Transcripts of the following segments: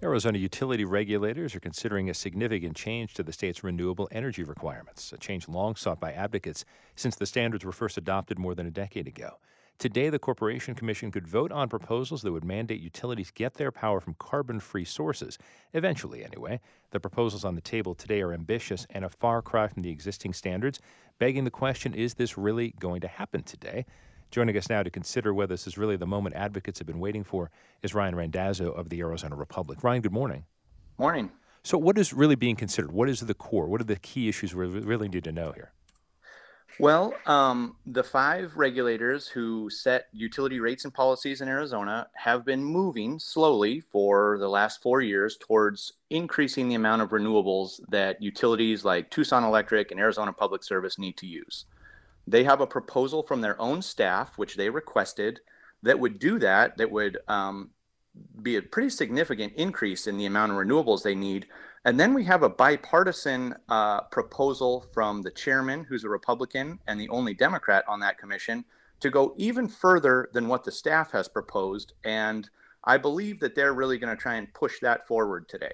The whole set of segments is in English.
Arizona utility regulators are considering a significant change to the state's renewable energy requirements, a change long sought by advocates since the standards were first adopted more than a decade ago. Today, the Corporation Commission could vote on proposals that would mandate utilities get their power from carbon free sources, eventually, anyway. The proposals on the table today are ambitious and a far cry from the existing standards, begging the question, is this really going to happen today? Joining us now to consider whether this is really the moment advocates have been waiting for is Ryan Randazzo of the Arizona Republic. Ryan, good morning. Morning. So, what is really being considered? What is the core? What are the key issues we really need to know here? Well, the five regulators who set utility rates and policies in Arizona have been moving slowly for the last 4 years towards increasing the amount of renewables that utilities like Tucson Electric and Arizona Public Service need to use. They have a proposal from their own staff, which they requested, that would do that, that would be a pretty significant increase in the amount of renewables they need. And then we have a bipartisan proposal from the chairman, who's a Republican and the only Democrat on that commission, to go even further than what the staff has proposed. And I believe that they're really going to try and push that forward today.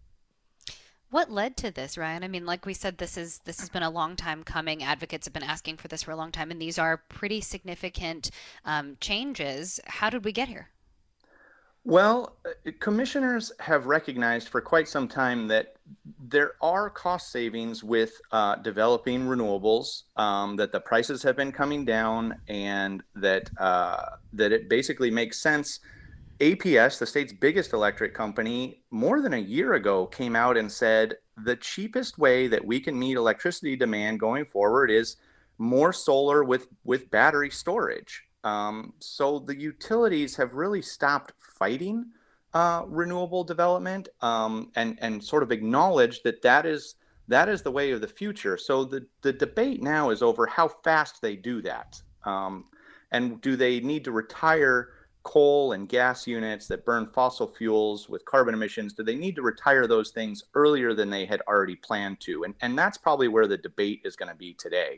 What led to this, Ryan? I mean, like we said, this has been a long time coming. Advocates have been asking for this for a long time, and these are pretty significant changes. How did we get here? Well, commissioners have recognized for quite some time that there are cost savings with developing renewables, that the prices have been coming down, and that it basically makes sense. APS, the state's biggest electric company, more than a year ago came out and said the cheapest way that we can meet electricity demand going forward is more solar with battery storage. So the utilities have really stopped fighting renewable development, and sort of acknowledged that that is the way of the future. So the debate now is over how fast they do that, and do they need to retire coal and gas units that burn fossil fuels with carbon emissions? Do they need to retire those things earlier than they had already planned to? And that's probably where the debate is going to be today.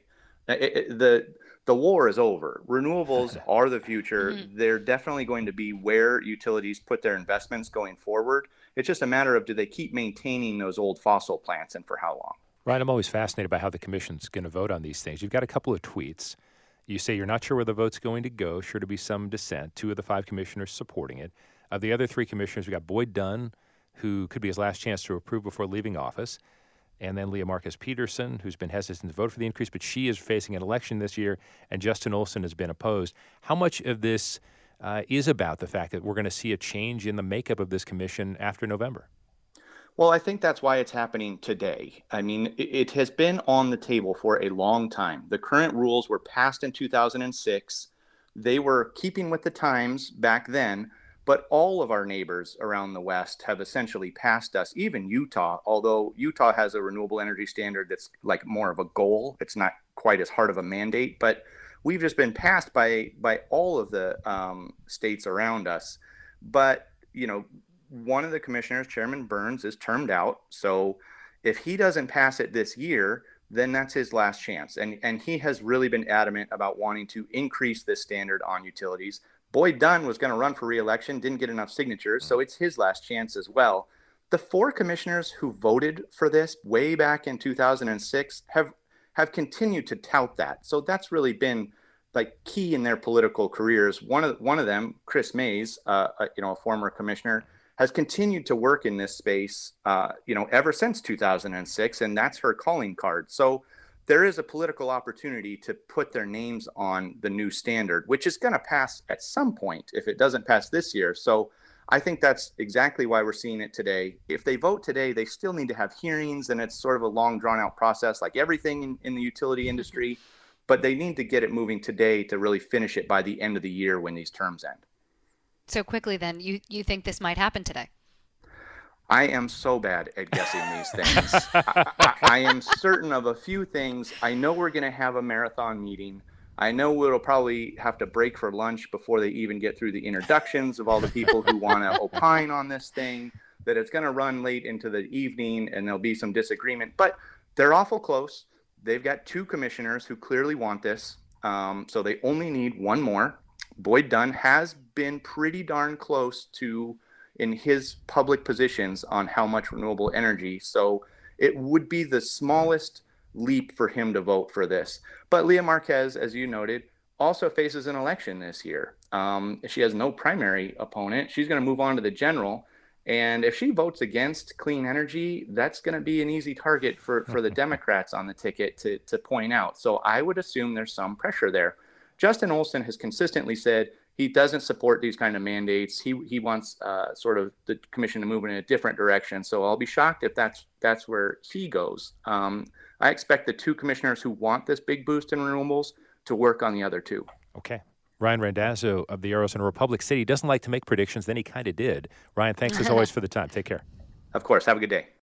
The war is over. Renewables are the future. Mm-hmm. They're definitely going to be where utilities put their investments going forward. It's just a matter of, do they keep maintaining those old fossil plants, and for how long? Ryan, I'm always fascinated by how the commission's going to vote on these things. You've got a couple of tweets. You say you're not sure where the vote's going to go, sure to be some dissent. Two of the five commissioners supporting it. Of the other three commissioners, we've got Boyd Dunn, who could be his last chance to approve before leaving office. And then Leah Marcus Peterson, who's been hesitant to vote for the increase, but she is facing an election this year, and Justin Olson has been opposed. How much of this is about the fact that we're going to see a change in the makeup of this commission after November? Well, I think that's why it's happening today. I mean, it has been on the table for a long time. The current rules were passed in 2006. They were keeping with the times back then, but all of our neighbors around the West have essentially passed us, even Utah, although Utah has a renewable energy standard that's like more of a goal. It's not quite as hard of a mandate, but we've just been passed by all of the states around us. But, one of the commissioners, Chairman Burns, is termed out. So if he doesn't pass it this year, then that's his last chance. And he has really been adamant about wanting to increase this standard on utilities. Boyd Dunn was going to run for re-election, didn't get enough signatures, so it's his last chance as well. The four commissioners who voted for this way back in 2006 have continued to tout that. So that's really been like key in their political careers. One of them, Chris Mays, a former commissioner, has continued to work in this space, ever since 2006, and that's her calling card. So there is a political opportunity to put their names on the new standard, which is going to pass at some point if it doesn't pass this year. So I think that's exactly why we're seeing it today. If they vote today, they still need to have hearings, and it's sort of a long, drawn-out process like everything in the utility industry. But they need to get it moving today to really finish it by the end of the year when these terms end. So quickly, then, you think this might happen today? I am so bad at guessing these things. I am certain of a few things. I know we're going to have a marathon meeting. I know we'll probably have to break for lunch before they even get through the introductions of all the people who want to opine on this thing, that it's going to run late into the evening and there'll be some disagreement. But they're awful close. They've got two commissioners who clearly want this. So they only need one more. Boyd Dunn has been pretty darn close to in his public positions on how much renewable energy. So it would be the smallest leap for him to vote for this. But Leah Marquez, as you noted, also faces an election this year. She has no primary opponent. She's going to move on to the general. And if she votes against clean energy, that's going to be an easy target for the Democrats on the ticket to point out. So I would assume there's some pressure there. Justin Olson has consistently said he doesn't support these kind of mandates. He wants sort of the commission to move in a different direction. So I'll be shocked if that's where he goes. I expect the two commissioners who want this big boost in renewables to work on the other two. Okay. Ryan Randazzo of the Aero Center Republic City doesn't like to make predictions, then he kind of did. Ryan, thanks as always for the time. Take care. Of course. Have a good day.